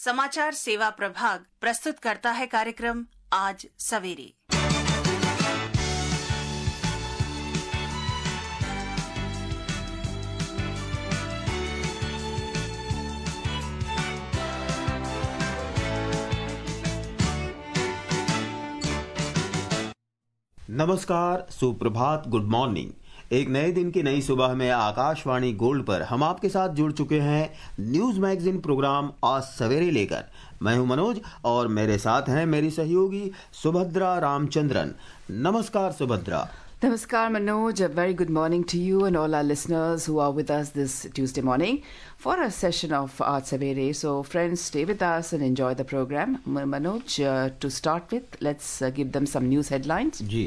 समाचार सेवा प्रभाग प्रस्तुत करता है कार्यक्रम आज सवेरे। नमस्कार, सुप्रभात, गुड मॉर्निंग। एक नए दिन की नई सुबह में आकाशवाणी गोल्ड पर हम आपके साथ जुड़ चुके हैं न्यूज मैगजीन प्रोग्राम आज सवेरे लेकर। मैं हूं मनोज और मेरे साथ हैं मेरी सहयोगी सुभद्रा रामचंद्रन। नमस्कार Subhadra. Namaskar Manoj, a very good morning to you and all our listeners who are with us this Tuesday morning for a session of Aaj Savere. So friends, stay with us and enjoy the program. Manoj, to start with, let's give them some news headlines. Ji.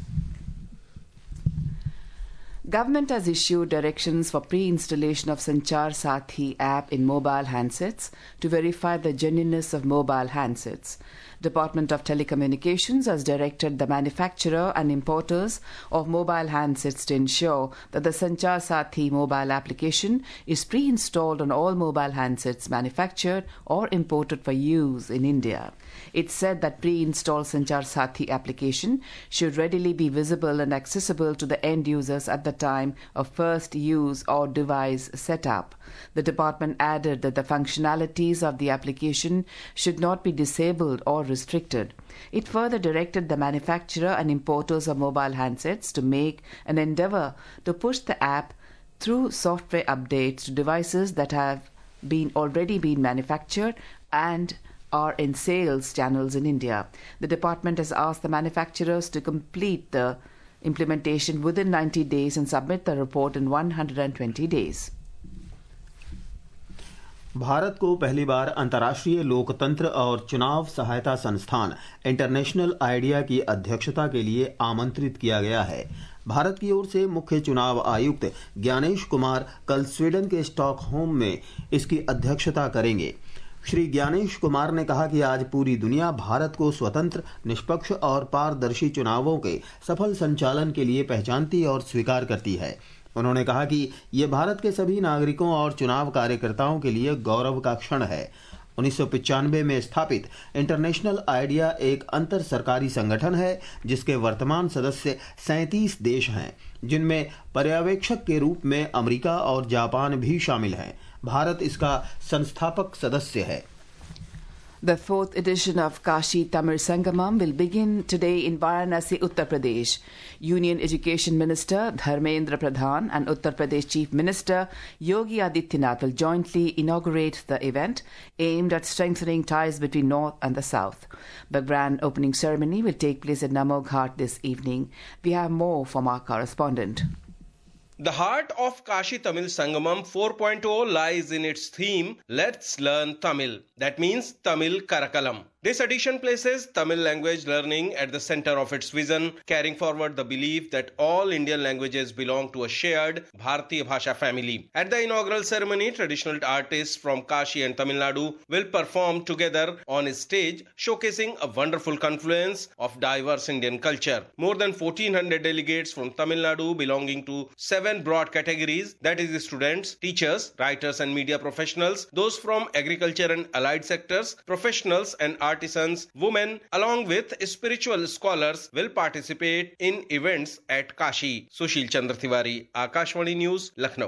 Government has issued directions for pre-installation of Sanchar Sathi app in mobile handsets to verify the genuineness of mobile handsets. Department of Telecommunications has directed the manufacturer and importers of mobile handsets to ensure that the Sanchar Sathi mobile application is pre-installed on all mobile handsets manufactured or imported for use in India. It said that pre-installed Sanchar Sathi application should readily be visible and accessible to the end users at the time of first use or device setup. The department added that the functionalities of the application should not be disabled or restricted. It further directed the manufacturer and importers of mobile handsets to make an endeavor to push the app through software updates to devices that have already been manufactured and are in sales channels in India. The department has asked the manufacturers to complete the implementation within 90 days and submit the report in 120 days. Bharat को पहली बार अंतर्राष्ट्रीय लोकतंत्र और चुनाव सहायता संस्थान international idea की अध्यक्षता के लिए आमंत्रित किया गया है। भारत की ओर से मुख्य चुनाव आयुक्त ज्ञानेश कुमार कल स्वीडन के स्टॉकहोम में इसकी अध्यक्षता करेंगे। श्री ज्ञानेश कुमार ने कहा कि आज पूरी दुनिया भारत को स्वतंत्र, निष्पक्ष और पारदर्शी चुनावों के सफल संचालन के लिए पहचानती और स्वीकार करती है। उन्होंने कहा कि ये भारत के सभी नागरिकों और चुनाव कार्यकर्ताओं के लिए गौरव का क्षण है। 1995 में स्थापित इंटरनेशनल आइडिया एक अंतर सरकारी संगठन है जिसके वर्तमान सदस्य 37 देश हैं, जिनमें पर्यवेक्षक के रूप में अमेरिका और जापान भी शामिल हैं। भारत इसका संस्थापक सदस्य है। The fourth edition of Kashi Tamil Sangamam will begin today in Varanasi, Uttar Pradesh. Union Education Minister Dharmendra Pradhan and Uttar Pradesh Chief Minister Yogi Adityanath will jointly inaugurate the event aimed at strengthening ties between North and the South. The grand opening ceremony will take place at Namo Ghat this evening. We have more from our correspondent. The heart of Kashi Tamil Sangamam 4.0 lies in its theme, Let's Learn Tamil. That means Tamil Karakalam. This edition places Tamil language learning at the center of its vision, carrying forward the belief that all Indian languages belong to a shared Bharatiya Bhasha family. At the inaugural ceremony, traditional artists from Kashi and Tamil Nadu will perform together on a stage, showcasing a wonderful confluence of diverse Indian culture. More than 1,400 delegates from Tamil Nadu belonging to 7 broad categories, that is students, teachers, writers and media professionals, those from agriculture and allied sectors, professionals and artisans, women, along with spiritual scholars will participate in events at Kashi. Sushil Chandra Tiwari, Akashvani News, Lucknow.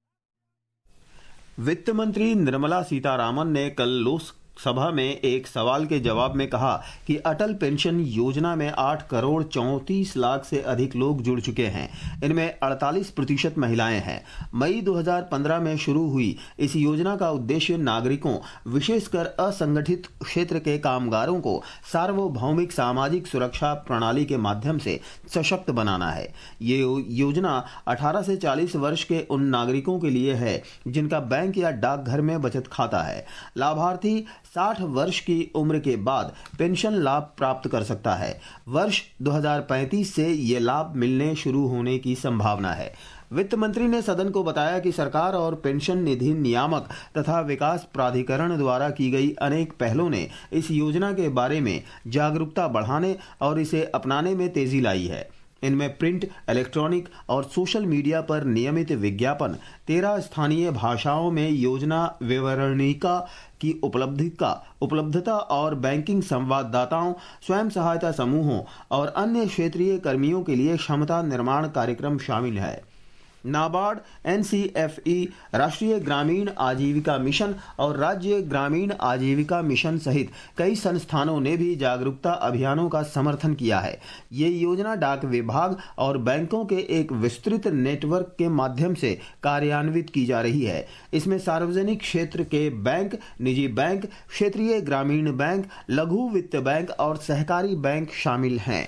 वित्त मंत्री निर्मला सीतारामन ने कल लोकसभा में एक सवाल के जवाब में कहा कि अटल पेंशन योजना में 8 करोड़ 34 लाख से अधिक लोग जुड़ चुके हैं। इनमें 48% महिलाएं हैं। मई 2015 में शुरू हुई इस योजना का उद्देश्य नागरिकों, विशेषकर असंगठित क्षेत्र के कामगारों को सार्वभौमिक सामाजिक सुरक्षा प्रणाली के माध्यम से सशक्त बनाना है। ये योजना 18 से 40 वर्ष के उन नागरिकों के लिए है जिनका बैंक या डाकघर में बचत खाता है। लाभार्थी 60 वर्ष की उम्र के बाद पेंशन लाभ प्राप्त कर सकता है। वर्ष 2035 से ये लाभ मिलने शुरू होने की संभावना है। वित्त मंत्री ने सदन को बताया कि सरकार और पेंशन निधि नियामक तथा विकास प्राधिकरण द्वारा की गई अनेक पहलों ने इस योजना के बारे में जागरूकता बढ़ाने और इसे अपनाने में तेजी लाई है। इनमें प्रिंट, इलेक्ट्रॉनिक और सोशल मीडिया पर नियमित विज्ञापन, 13 स्थानीय भाषाओं में योजना विवरणिका की उपलब्धता और बैंकिंग संवाददाताओं, स्वयं सहायता समूहों और अन्य क्षेत्रीय कर्मियों के लिए क्षमता निर्माण कार्यक्रम शामिल है। नाबार्ड, NCFE, राष्ट्रीय ग्रामीण आजीविका मिशन और राज्य ग्रामीण आजीविका मिशन सहित कई संस्थानों ने भी जागरूकता अभियानों का समर्थन किया है। ये योजना डाक विभाग और बैंकों के एक विस्तृत नेटवर्क के माध्यम से कार्यान्वित की जा रही है। इसमें सार्वजनिक क्षेत्र के बैंक, निजी बैंक, क्षेत्रीय ग्रामीण बैंक, लघु वित्त बैंक और सहकारी बैंक शामिल हैं।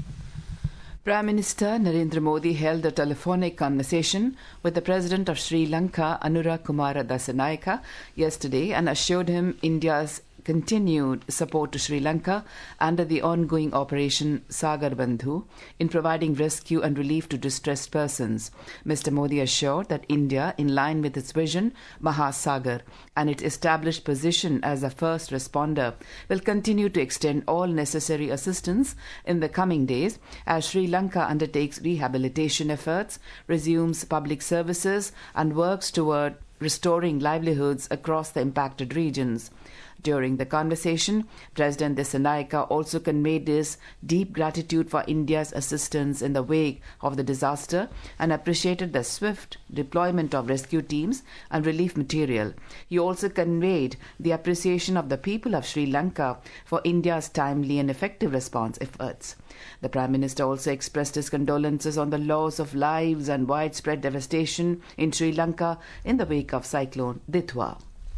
Prime Minister Narendra Modi held a telephonic conversation with the President of Sri Lanka, Anura Kumara Dasanayake, yesterday and assured him India's continued support to Sri Lanka under the ongoing Operation Sagar Bandhu in providing rescue and relief to distressed persons. Mr. Modi assured that India, in line with its vision Mahasagar and its established position as a first responder, will continue to extend all necessary assistance in the coming days as Sri Lanka undertakes rehabilitation efforts, resumes public services and works toward restoring livelihoods across the impacted regions. During the conversation, President Dasanayake also conveyed his deep gratitude for India's assistance in the wake of the disaster and appreciated the swift deployment of rescue teams and relief material. He also conveyed the appreciation of the people of Sri Lanka for India's timely and effective response efforts. The Prime Minister also expressed his condolences on the loss of lives and widespread devastation in Sri Lanka in the wake of Cyclone Ditwa.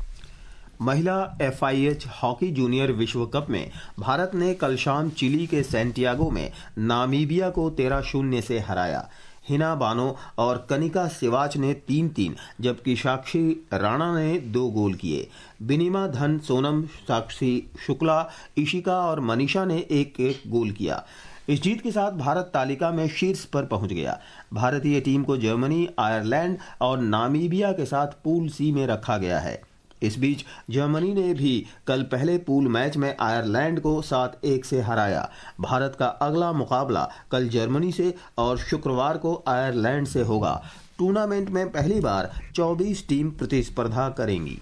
महिला FIH hockey junior विश्व cup में भारत ने कल शाम chilli के Santiago में Namibia को 13-0 से हराया। हिना बानो और कनिका सिवाच ने 3-3 जबकि साक्षी राणा ने 2 गोल किए। बिनिमा धन, सोनम, साक्षी शुक्ला, इशिका और मनीषा ने 1-1 गोल किया। इस जीत के साथ भारत तालिका में शीर्ष पर पहुंच गया। भारतीय टीम को जर्मनी, आयरलैंड और नामीबिया के साथ पूल C में रखा गया है। इस बीच जर्मनी ने भी कल पहले पूल मैच में आयरलैंड को 7-1 से हराया। भारत का अगला मुकाबला कल जर्मनी से और शुक्रवार को आयरलैंड से होगा। टूर्नामेंट में पहली बार 24 टीम प्रतिस्पर्धा करेंगी।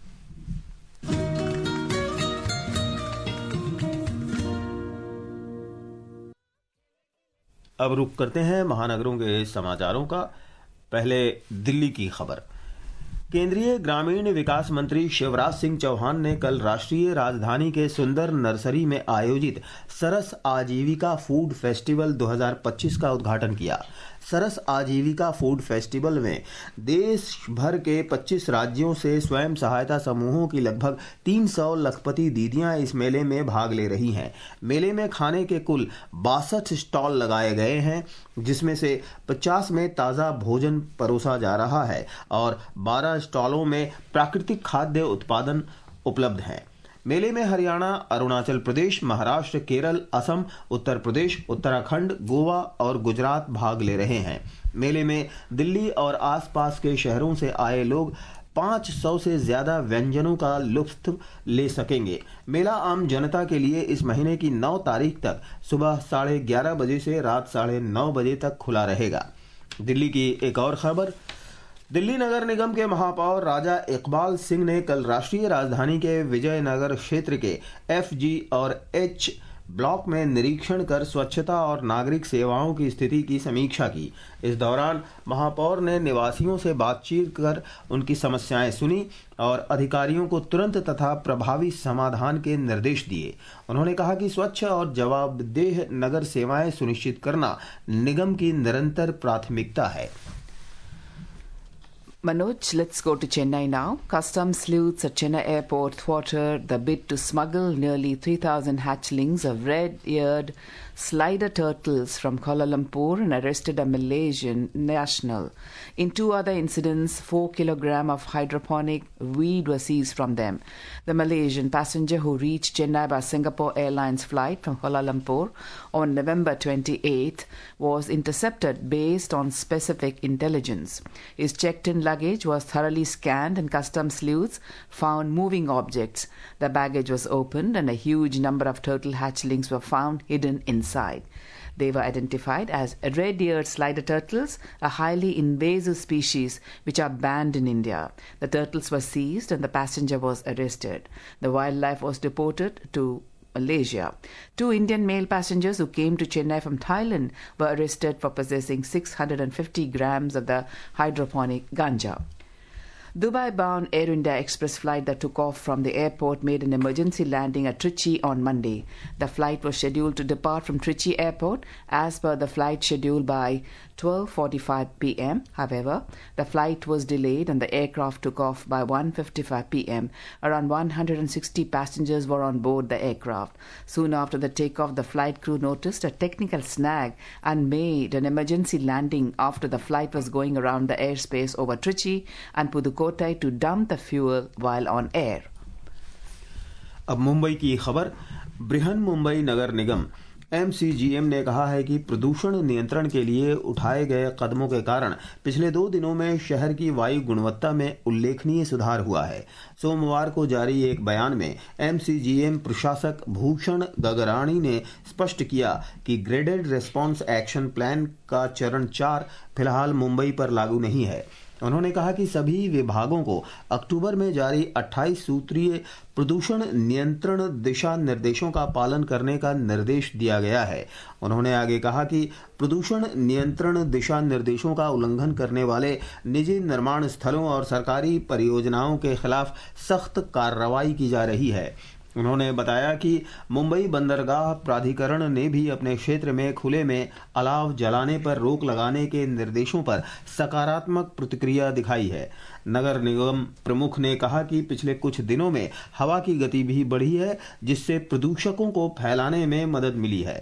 अब रुक करते हैं महानगरों के समाचारों का। पहले दिल्ली की खबर। केंद्रीय ग्रामीण विकास मंत्री शिवराज सिंह चौहान ने कल राष्ट्रीय राजधानी के सुंदर नर्सरी में आयोजित सरस आजीविका फूड फेस्टिवल 2025 का उद्घाटन किया। सरस आजीविका फूड फेस्टिवल में देश भर के 25 राज्यों से स्वयं सहायता समूहों की लगभग 300 लखपति दीदियां इस मेले में भाग ले रही हैं। मेले में खाने के कुल 62 स्टॉल लगाए गए हैं, जिसमें से 50 में ताज़ा भोजन परोसा जा रहा है और 12 स्टॉलों में प्राकृतिक खाद्य उत्पादन उपलब्ध हैं। मेले में हरियाणा, अरुणाचल प्रदेश, महाराष्ट्र, केरल, असम, उत्तर प्रदेश, उत्तराखंड, गोवा और गुजरात भाग ले रहे हैं। मेले में दिल्ली और आसपास के शहरों से आए लोग 500 से ज्यादा व्यंजनों का लुत्फ ले सकेंगे। मेला आम जनता के लिए इस महीने की 9 तारीख तक सुबह 11:30 बजे से रात 9:30 बजे तक खुला रहेगा। दिल्ली की एक और खबर। दिल्ली नगर निगम के महापौर राजा इकबाल सिंह ने कल राष्ट्रीय राजधानी के विजयनगर क्षेत्र के FG और H ब्लॉक में निरीक्षण कर स्वच्छता और नागरिक सेवाओं की स्थिति की समीक्षा की। इस दौरान महापौर ने निवासियों से बातचीत कर उनकी समस्याएं सुनी और अधिकारियों को तुरंत तथा प्रभावी समाधान के निर्देश दिए। उन्होंने कहा कि स्वच्छ और जवाबदेह नगर सेवाएं सुनिश्चित करना निगम की निरंतर प्राथमिकता है। Manoj, let's go to Chennai now. Customs sleuths at Chennai Airport thwarted the bid to smuggle nearly 3,000 hatchlings of red-eared slider turtles from Kuala Lumpur and arrested a Malaysian national. In 2 other incidents, 4 kilograms of hydroponic weed were seized from them. The Malaysian passenger who reached Chennai by Singapore Airlines flight from Kuala Lumpur on November 28th was intercepted based on specific intelligence. His checked-in luggage was thoroughly scanned and customs sleuths found moving objects. The baggage was opened and a huge number of turtle hatchlings were found hidden inside. They were identified as red-eared slider turtles, a highly invasive species which are banned in India. The turtles were seized and the passenger was arrested. The wildlife was deported to Malaysia. 2 Indian male passengers who came to Chennai from Thailand were arrested for possessing 650 grams of the hydroponic ganja. Dubai-bound Air India Express flight that took off from the airport made an emergency landing at Trichy on Monday. The flight was scheduled to depart from Trichy Airport as per the flight schedule by 12:45 p.m. However, the flight was delayed and the aircraft took off by 1:55 p.m. Around 160 passengers were on board the aircraft. Soon after the takeoff, the flight crew noticed a technical snag and made an emergency landing after the flight was going around the airspace over Trichy and Pudukkottai to dump the fuel while on air. अब मुंबई की खबर। बृहन मुंबई नगर निगम MCGM ने कहा है कि प्रदूषण नियंत्रण के लिए उठाए गए कदमों के कारण पिछले 2 दिनों में शहर की वायु गुणवत्ता में उल्लेखनीय सुधार हुआ है। सोमवार को जारी एक बयान में MCGM प्रशासक भूषण गगराणी ने स्पष्ट किया कि ग्रेडेड रिस्पॉन्स एक्शन प्लान का चरण 4 फिलहाल मुंबई पर लागू नहीं है। उन्होंने कहा कि सभी विभागों को अक्टूबर में जारी 28 सूत्रीय प्रदूषण नियंत्रण दिशा निर्देशों का पालन करने का निर्देश दिया गया है। उन्होंने आगे कहा कि प्रदूषण नियंत्रण दिशा निर्देशों का उल्लंघन करने वाले निजी निर्माण स्थलों और सरकारी परियोजनाओं के खिलाफ सख्त कार्रवाई की जा रही है। उन्होंने बताया कि मुंबई बंदरगाह प्राधिकरण ने भी अपने क्षेत्र में खुले में अलाव जलाने पर रोक लगाने के निर्देशों पर सकारात्मक प्रतिक्रिया दिखाई है। नगर निगम प्रमुख ने कहा कि पिछले कुछ दिनों में हवा की गति भी बढ़ी है, जिससे प्रदूषकों को फैलाने में मदद मिली है।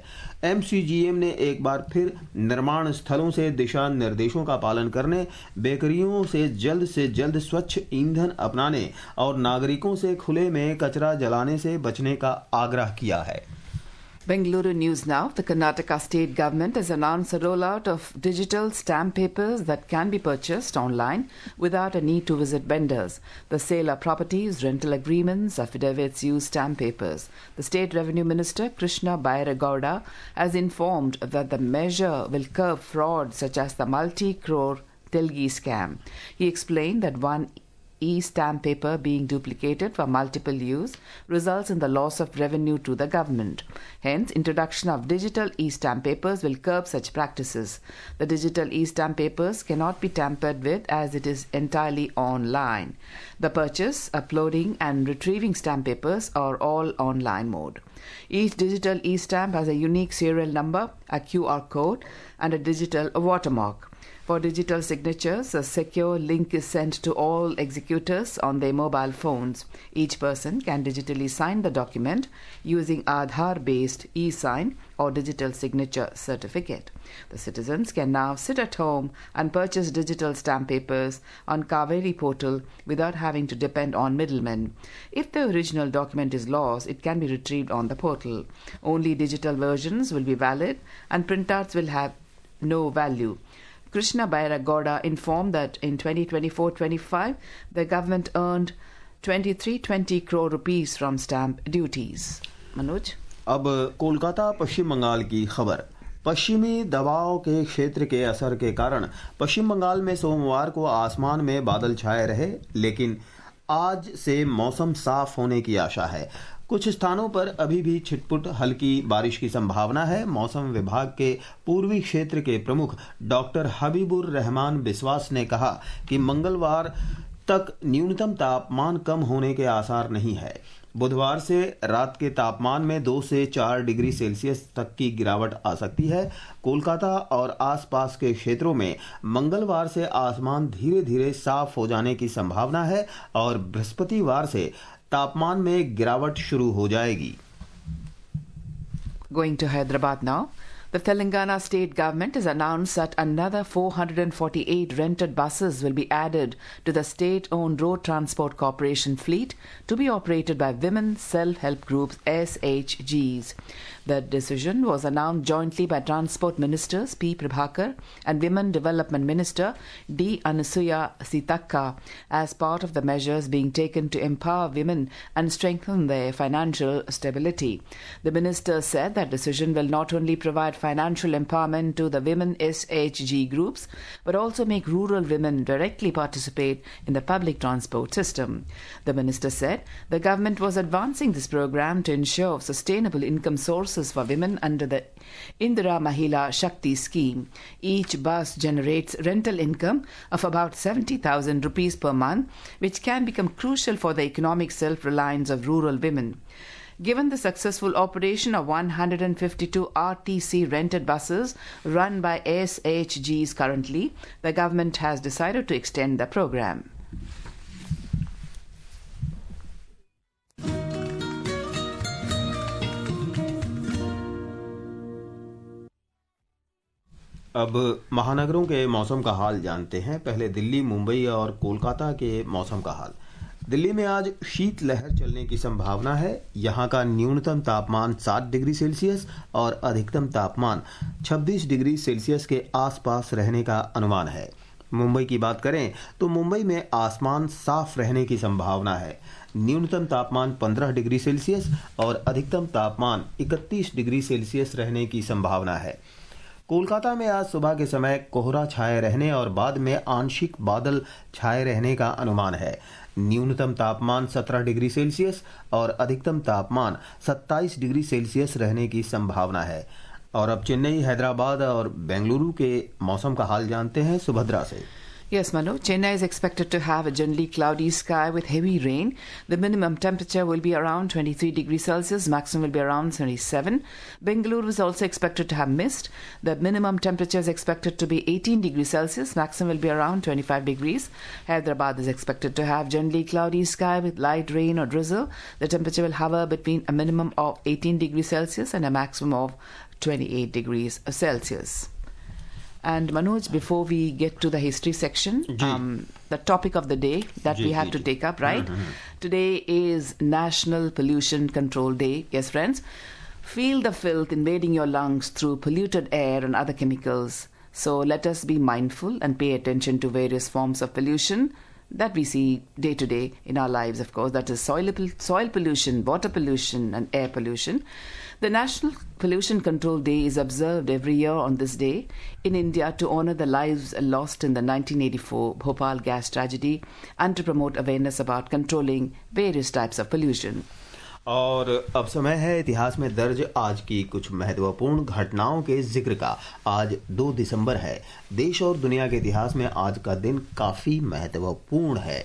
MCGM ने एक बार फिर निर्माण स्थलों से दिशा निर्देशों का पालन करने, बेकरियों से जल्द स्वच्छ ईंधन अपनाने और नागरिकों से खुले में कचरा जलाने से बचने का आग्रह किया है। Bengaluru News Now. The Karnataka state government has announced a rollout of digital stamp papers that can be purchased online without a need to visit vendors. The sale of properties, rental agreements, affidavits use stamp papers. The State Revenue Minister Krishna Bairegowda has informed that the measure will curb fraud such as the multi-crore Telgi scam. He explained that one e-stamp paper being duplicated for multiple use results in the loss of revenue to the government. Hence, introduction of digital e-stamp papers will curb such practices. The digital e-stamp papers cannot be tampered with as it is entirely online. The purchase, uploading and retrieving stamp papers are all online mode. Each digital e-stamp has a unique serial number, a QR code and a digital watermark. For digital signatures, a secure link is sent to all executors on their mobile phones. Each person can digitally sign the document using Aadhaar-based e-sign or digital signature certificate. The citizens can now sit at home and purchase digital stamp papers on Kaveri portal without having to depend on middlemen. If the original document is lost, it can be retrieved on the portal. Only digital versions will be valid and printouts will have no value. Krishna Bairegowda informed that in 2024-25, the government earned 2320 crore rupees from stamp duties. Manoj? अब कोलकाता पश्चिम बंगाल की खबर। पश्चिमी दबाव के क्षेत्र के असर के कारण पश्चिम बंगाल में सोमवार को आसमान में बादल छाए रहे, लेकिन आज से मौसम साफ होने की आशा है। कुछ स्थानों पर अभी भी छिटपुट हल्की बारिश की संभावना है। मौसम विभाग के पूर्वी क्षेत्र के प्रमुख डॉक्टर हबीबुर रहमान बिस्वास ने कहा कि मंगलवार तक न्यूनतम तापमान कम होने के आसार नहीं है। बुधवार से रात के तापमान में 2 से 4 डिग्री सेल्सियस तक की गिरावट आ सकती है। कोलकाता और आसपास के क्षेत्रों में मंगलवार से आसमान धीरे धीरे साफ हो जाने की संभावना है और बृहस्पतिवार से तापमान में गिरावट शुरू हो जाएगी। Going to Hyderabad now. The Telangana state government has announced that another 448 rented buses will be added to the state-owned Road Transport Corporation fleet to be operated by women self-help groups SHGs. The decision was announced jointly by Transport Ministers P. Prabhakar and Women Development Minister D. Anasuya Sitaka as part of the measures being taken to empower women and strengthen their financial stability. The minister said that decision will not only provide financial empowerment to the women SHG groups, but also make rural women directly participate in the public transport system. The minister said the government was advancing this program to ensure sustainable income sources for women under the Indira Mahila Shakti scheme. Each bus generates rental income of about 70,000 rupees per month, which can become crucial for the economic self-reliance of rural women. Given the successful operation of 152 RTC rented buses run by SHGs currently, the government has decided to extend the program. अब महानगरों के मौसम का हाल जानते हैं। पहले दिल्ली, मुंबई और कोलकाता के मौसम का हाल। दिल्ली में आज शीतलहर चलने की संभावना है। यहां का न्यूनतम तापमान 7 डिग्री सेल्सियस और अधिकतम तापमान 26 डिग्री सेल्सियस के आसपास रहने का अनुमान है। मुंबई की बात करें तो मुंबई में आसमान साफ रहने की संभावना है। न्यूनतम तापमान 15 डिग्री सेल्सियस और अधिकतम तापमान 31 डिग्री सेल्सियस रहने की संभावना है। कोलकाता में आज सुबह के समय कोहरा छाए रहने और बाद में आंशिक बादल छाए रहने का अनुमान है। न्यूनतम तापमान 17 डिग्री सेल्सियस और अधिकतम तापमान 27 डिग्री सेल्सियस रहने की संभावना है। और अब चेन्नई, हैदराबाद और बेंगलुरु के मौसम का हाल जानते हैं सुभद्रा से। Yes, Manu. Chennai is expected to have a generally cloudy sky with heavy rain. The minimum temperature will be around 23 degrees Celsius, maximum will be around 27. Bengaluru is also expected to have mist. The minimum temperature is expected to be 18 degrees Celsius, maximum will be around 25 degrees. Hyderabad is expected to have generally cloudy sky with light rain or drizzle. The temperature will hover between a minimum of 18 degrees Celsius and a maximum of 28 degrees Celsius. And Manoj, before we get to the history section, the topic of the day that we have to take up, right? Today is National Pollution Control Day. Yes, friends. Feel the filth invading your lungs through polluted air and other chemicals. So let us be mindful and pay attention to various forms of pollution that we see day to day in our lives, of course. That is soil pollution, water pollution, and air pollution. The National Pollution Control Day is observed every year on this day in India to honor the lives lost in the 1984 Bhopal gas tragedy and to promote awareness about controlling various types of pollution. और अब समय है इतिहास में दर्ज आज की कुछ महत्वपूर्ण घटनाओं के जिक्र का। आज 2 दिसंबर है। देश और दुनिया के इतिहास में आज का दिन काफी महत्वपूर्ण है।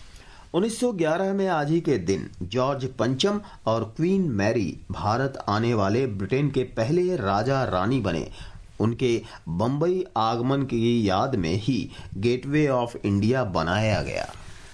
1911 में आज ही के दिन जॉर्ज पंचम और क्वीन मैरी भारत आने वाले ब्रिटेन के पहले राजा रानी बने। उनके बंबई आगमन की याद में ही गेटवे ऑफ इंडिया बनाया गया।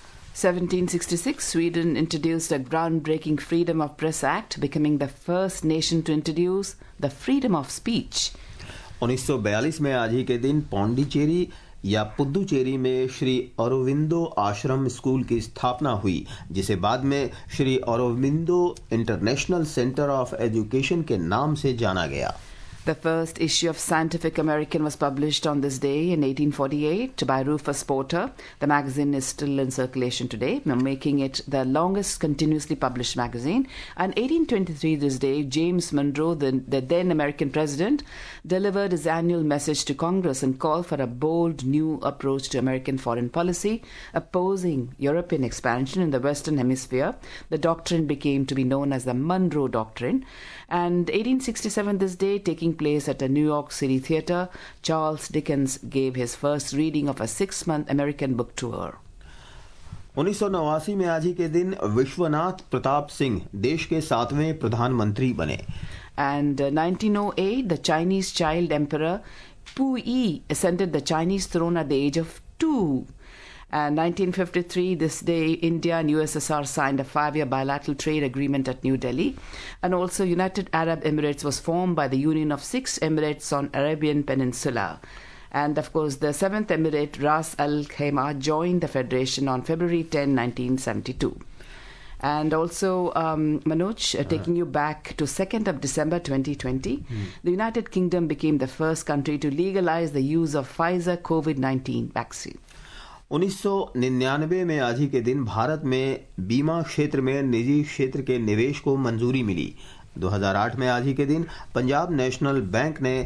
1766, Sweden introduced a groundbreaking Freedom of Press Act, becoming the first nation to introduce the freedom of speech. 1942 में आज ही के दिन पौंडीचेरी या पुदुचेरी में श्री अरविंदो आश्रम स्कूल की स्थापना हुई, जिसे बाद में Shri Aurobindo international centre of education के नाम से जाना गया। The first issue of Scientific American was published on this day in 1848 by Rufus Porter. The magazine is still in circulation today, making it the longest continuously published magazine. And 1823 this day, James Monroe, the then American president, delivered his annual message to Congress and called for a bold new approach to American foreign policy, opposing European expansion in the Western Hemisphere. The doctrine became to be known as the Monroe Doctrine. And 1867 this day, taking place at a New York City theater, Charles Dickens gave his first reading of a 6-month American book tour. 1989 में आज ही के दिन विश्वनाथ प्रताप सिंह देश के 7वें प्रधानमंत्री बने। And 1908, the Chinese child emperor Puyi ascended the Chinese throne at the age of 2. And 1953, this day, India and USSR signed a 5-year bilateral trade agreement at New Delhi. And also, United Arab Emirates was formed by the union of 6 emirates on Arabian Peninsula. And of course, the 7th emirate, Ras Al Khaimah, joined the federation on February 10, 1972. And also, Manoj, taking you back to 2nd of December 2020, the United Kingdom became the first country to legalize the use of Pfizer COVID-19 vaccine. 1999 में आज ही के दिन भारत में बीमा क्षेत्र में निजी क्षेत्र के निवेश को मंजूरी मिली। 2008 में आज ही के दिन पंजाब नेशनल बैंक ने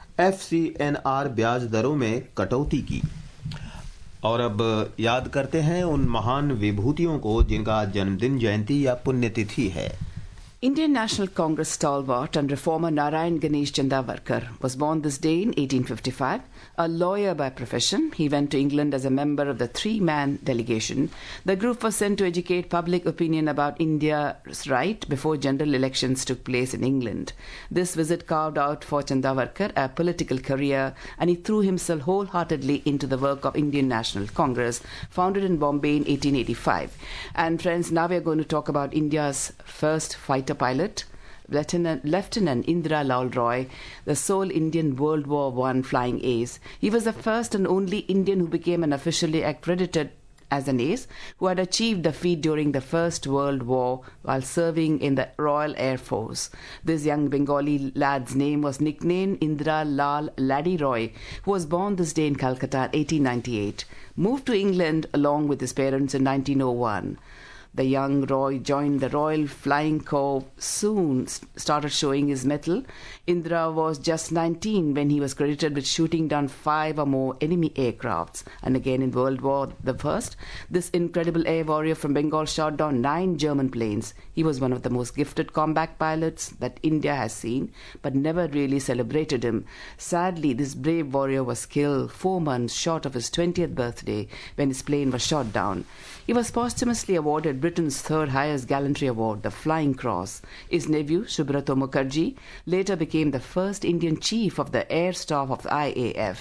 FCNR ब्याज दरों में कटौती की। और अब याद करते हैं उन महान विभूतियों को जिनका जन्मदिन, जयंती या पुण्यतिथि है। Indian National Congress stalwart and reformer Narayan Ganesh Chandavarkar was born this day in 1855. A lawyer by profession, he went to England as a member of the three-man delegation. The group was sent to educate public opinion about India's right before general elections took place in England. This visit carved out for Chandavarkar a political career, and he threw himself wholeheartedly into the work of Indian National Congress, founded in Bombay in 1885. And friends, now we are going to talk about India's first fighter pilot, Lieutenant Indra Lal Roy, the sole Indian World War I flying ace. He was the first and only Indian who became an officially accredited as an ace, who had achieved the feat during the First World War while serving in the Royal Air Force. This young Bengali lad's name was nicknamed Indra Lal Laddie Roy, who was born this day in Calcutta in 1898. Moved to England along with his parents in 1901. The young Roy joined the Royal Flying Corps, soon started showing his mettle. Indra was just 19 when he was credited with shooting down 5 or more enemy aircrafts. And again in World War I, this incredible air warrior from Bengal shot down 9 German planes. He was one of the most gifted combat pilots that India has seen, but never really celebrated him. Sadly, this brave warrior was killed 4 months short of his 20th birthday when his plane was shot down. He was posthumously awarded Britain's third highest gallantry award, the Flying Cross. His nephew, Subrato Mukherjee, later became the first Indian chief of the air staff of the IAF.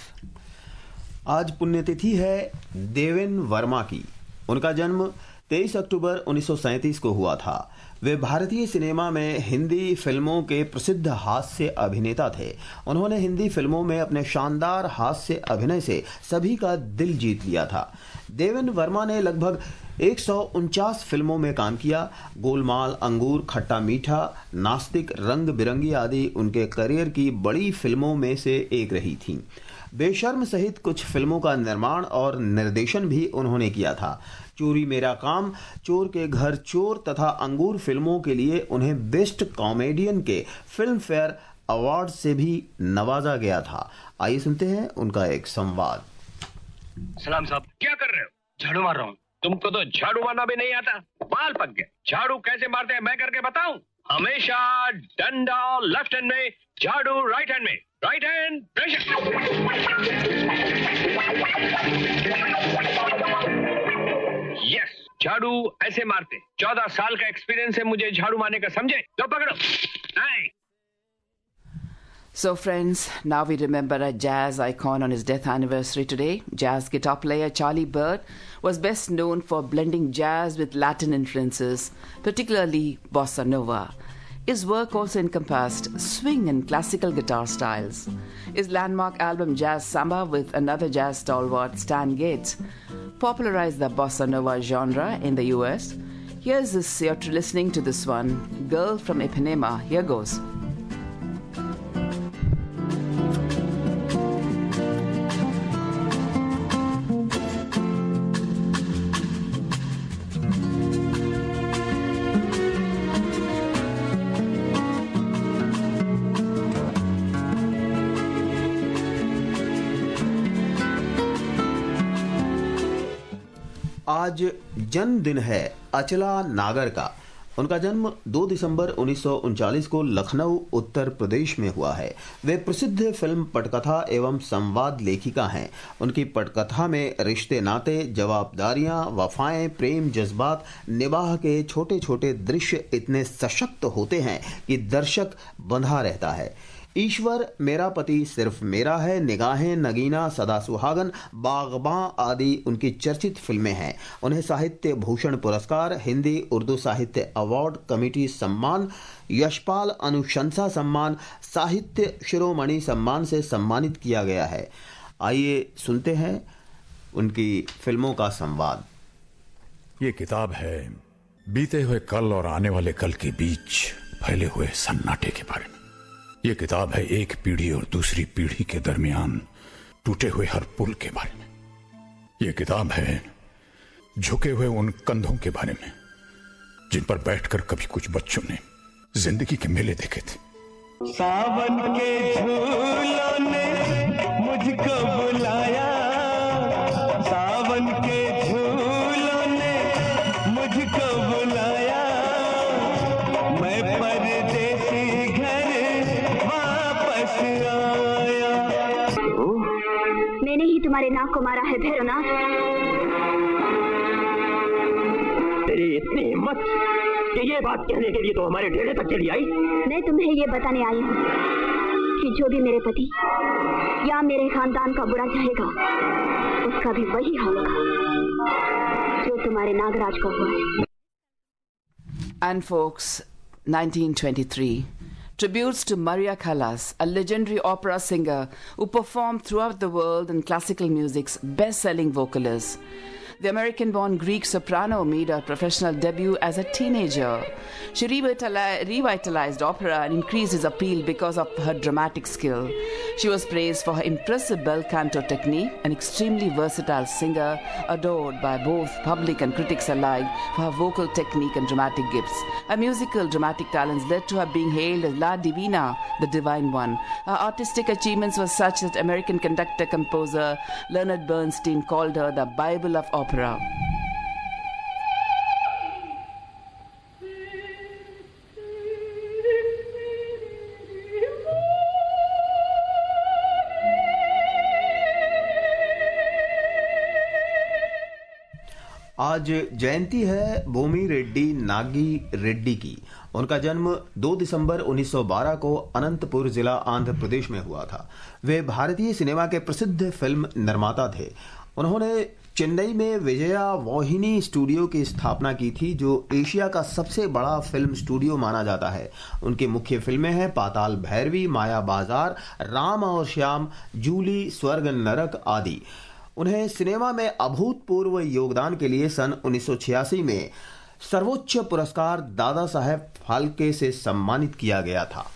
आज पुण्यतिथि है देवेन वर्मा की। उनका जन्म 23 अक्टूबर 1937 को हुआ था। वे भारतीय सिनेमा में हिंदी फिल्मों के प्रसिद्ध हास्य अभिनेता थे। उन्होंने हिंदी फिल्मों में अपने शानदार हास्य अभिनय से सभी का दिल जीत लिया था। देवेन वर्मा ने लगभग 149 फिल्मों में काम किया। गोलमाल, अंगूर, खट्टा मीठा, नास्तिक, रंग बिरंगी आदि उनके करियर की बड़ी फिल्मों में से एक रही थीं। बेशर्म सहित कुछ फिल्मों का निर्माण और निर्देशन भी उन्होंने किया था। चोरी मेरा काम, चोर के घर चोर तथा अंगूर फिल्मों के लिए उन्हें बेस्ट कॉमेडियन के फिल्म फेयर अवार्ड से भी नवाजा गया था। आइए सुनते हैं उनका एक संवाद। सलाम साहब, क्या कर रहे हो? झाड़ू मार रहा हूँ। तुमको तो झाड़ू मारना भी नहीं आता, बाल पक गए। झाड़ू कैसे मारते हैं मैं करके बताऊं? हमेशा डंडा लेफ्ट हैंड में, झाड़ू राइट हैंड में, राइट हैंड प्रेशर। यस, झाड़ू ऐसे मारते। 14 साल का एक्सपीरियंस है मुझे झाड़ू मारने का, समझे? लो पकड़ो। So friends, now we remember a jazz icon on his death anniversary today. Jazz guitar player Charlie Byrd was best known for blending jazz with Latin influences, particularly bossa nova. His work also encompassed swing and classical guitar styles. His landmark album Jazz Samba with another jazz stalwart Stan Getz popularized the bossa nova genre in the US. Here's this, you're listening to this one, Girl from Ipanema. Here goes. आज जन्मदिन है अचला नागर का। उनका जन्म 2 दिसंबर 1939 को लखनऊ उत्तर प्रदेश में हुआ है। वे प्रसिद्ध फिल्म पटकथा एवं संवाद लेखिका हैं। उनकी पटकथा में रिश्ते नाते, जवाबदारियां, वफाएं, प्रेम, जज्बात, निबाह के छोटे छोटे दृश्य इतने सशक्त होते हैं कि दर्शक बंधा रहता है। ईश्वर, मेरा पति सिर्फ मेरा है, निगाहें, नगीना, सदा सुहागन, बागबां आदि उनकी चर्चित फिल्में हैं। उन्हें साहित्य भूषण पुरस्कार, हिंदी उर्दू साहित्य अवार्ड कमेटी सम्मान, यशपाल अनुशंसा सम्मान, साहित्य शिरोमणि सम्मान से सम्मानित किया गया है। आइए सुनते हैं उनकी फिल्मों का संवाद। ये किताब है बीते हुए कल और आने वाले कल के बीच फैले हुए सन्नाटे के बारे में। यह किताब है एक पीढ़ी और दूसरी पीढ़ी के दरमियान टूटे हुए हर पुल के बारे में। यह किताब है झुके हुए उन कंधों के बारे में जिन पर बैठकर कभी कुछ बच्चों ने जिंदगी के मेले देखे थे। सावन के झूलों ने मुझको बुलाया, सावन के झूलों ने मुझको बुलाया, मैं परदेसी घर वापस आया। मैंने ही तुम्हारे नाक को मारा है भैरवनाथ। तेरी इतनी हिम्मत कि ये बात कहने के लिए तो हमारे डेरे तक चली आई। मैं तुम्हें ये बताने आई हूँ कि जो भी मेरे पति या मेरे खानदान का बुरा चाहेगा उसका भी वही हाल होगा जो तुम्हारे नागराज को हुआ है। And folks, 1923. Tributes to Maria Callas, a legendary opera singer who performed throughout the world in classical music's best-selling vocalist. The American-born Greek soprano made her professional debut as a teenager. She revitalized opera and increased its appeal because of her dramatic skill. She was praised for her impressive bel canto technique, an extremely versatile singer, adored by both public and critics alike for her vocal technique and dramatic gifts. Her musical dramatic talents led to her being hailed as La Divina, the Divine One. Her artistic achievements were such that American conductor-composer Leonard Bernstein called her the Bible of opera. आज जयंती है भूमि रेड्डी नागी रेड्डी की। उनका जन्म 2 दिसंबर 1912 को अनंतपुर जिला आंध्र प्रदेश में हुआ था। वे भारतीय सिनेमा के प्रसिद्ध फिल्म निर्माता थे। उन्होंने चेन्नई में विजया वाहिनी स्टूडियो की स्थापना की थी, जो एशिया का सबसे बड़ा फिल्म स्टूडियो माना जाता है। उनकी मुख्य फिल्में हैं पाताल भैरवी, माया बाजार, राम और श्याम, जूली, स्वर्ग नरक आदि। उन्हें सिनेमा में अभूतपूर्व योगदान के लिए सन 1986 में सर्वोच्च पुरस्कार दादा साहेब फाल्के से सम्मानित किया गया था।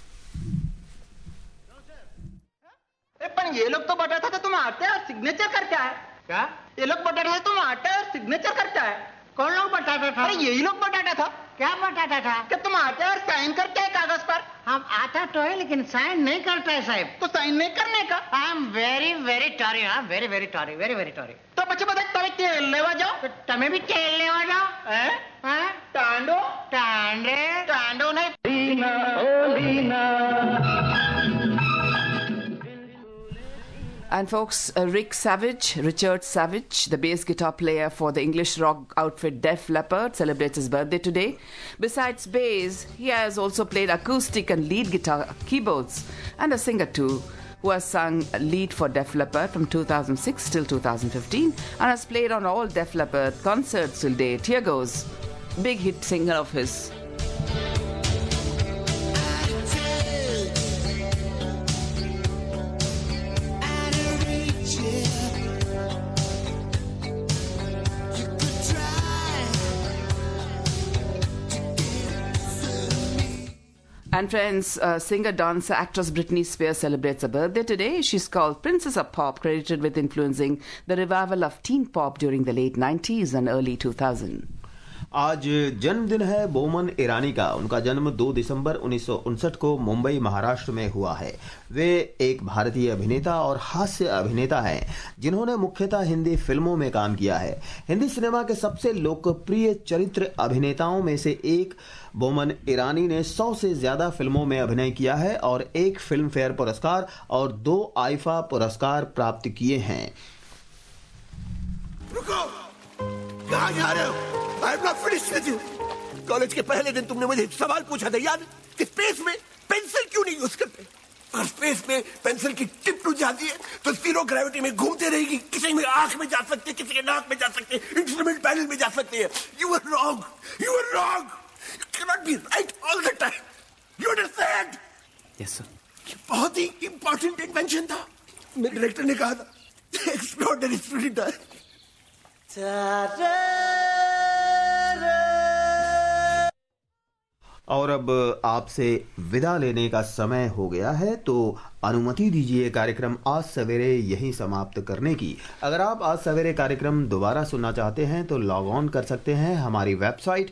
पर ये लोग तो बटाटा था, तुम आते और सिग्नेचर करके आए क्या? ये लोग बटाटा था, तुम आते और सिग्नेचर करके आए। कौन लोग बटाटा था? अरे यही लोग बटाटा था। क्या बटाटा था? कि तुम आते और साइन करके आए कागज पर। हम आता तो है लेकिन साइन नहीं करता है साहब। तो साइन नहीं करने का? I am very very sorry. हाँ very very sorry, very very sorry. तो बच्चे बता तारे खेलने वा जाओ, तो तुम्हें भी खेलने वा जाओ। टांडो टांडे टांडो नहीं लीना ओ Leena. And folks, Richard Savage, the bass guitar player for the English rock outfit Def Leppard, celebrates his birthday today. Besides bass, he has also played acoustic and lead guitar, keyboards, and a singer too, who has sung lead for Def Leppard from 2006 till 2015 and has played on all Def Leppard concerts till date. Here goes, big hit singer of his. And friends, singer, dancer, actress Britney Spears celebrates her birthday today. She's called Princess of Pop, credited with influencing the revival of teen pop during the late 90s and early 2000. आज जन्मदिन है बोमन ईरानी का। उनका जन्म 2 दिसंबर 1959 को मुंबई महाराष्ट्र में हुआ है। वे एक भारतीय अभिनेता और हास्य अभिनेता हैं, जिन्होंने मुख्यतः हिंदी फिल्मों में काम किया है। हिंदी सिनेमा के सबसे लोकप्रिय चरित्र अभिनेताओं में से एक बोमन ईरानी ने 100 से ज्यादा फिल्मों में अभिनय किया है और 1 फिल्म फेयर पुरस्कार और 2 आईफा पुरस्कार प्राप्त किए हैं। रुको, कहाँ जा रहे हो? I am not finished with you. College के पहले दिन तुमने मुझे सवाल पूछा था, याद? कि स्पेस में पेंसिल क्यों नहीं यूज करते? अगर स्पेस में पेंसिल की टिप टूट जाती है तो जीरो ग्रेविटी में घूमते रहेगी, किसी में आंख में जा सकती है, किसी के नाक में जा सकती है, इंस्ट्रूमेंट पैनल में जा सकती है। You were wrong. You were wrong. You cannot be right all the time. You understand? Yes, sir. बहुत ही इंपॉर्टेंट इन्वेंशन था। मेरे डायरेक्टर ने कहा था, एक्सप्लोडर स्पिरिट है। और अब आपसे विदा लेने का समय हो गया है, तो अनुमति दीजिए कार्यक्रम आज सवेरे यहीं समाप्त करने की। अगर आप आज सवेरे कार्यक्रम दोबारा सुनना चाहते हैं तो लॉग ऑन कर सकते हैं हमारी वेबसाइट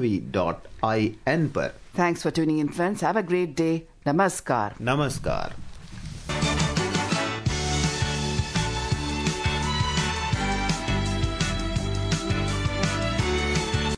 newsonair.gov.in पर। Thanks for tuning in, friends. Have a great day. Namaskar. नमस्कार।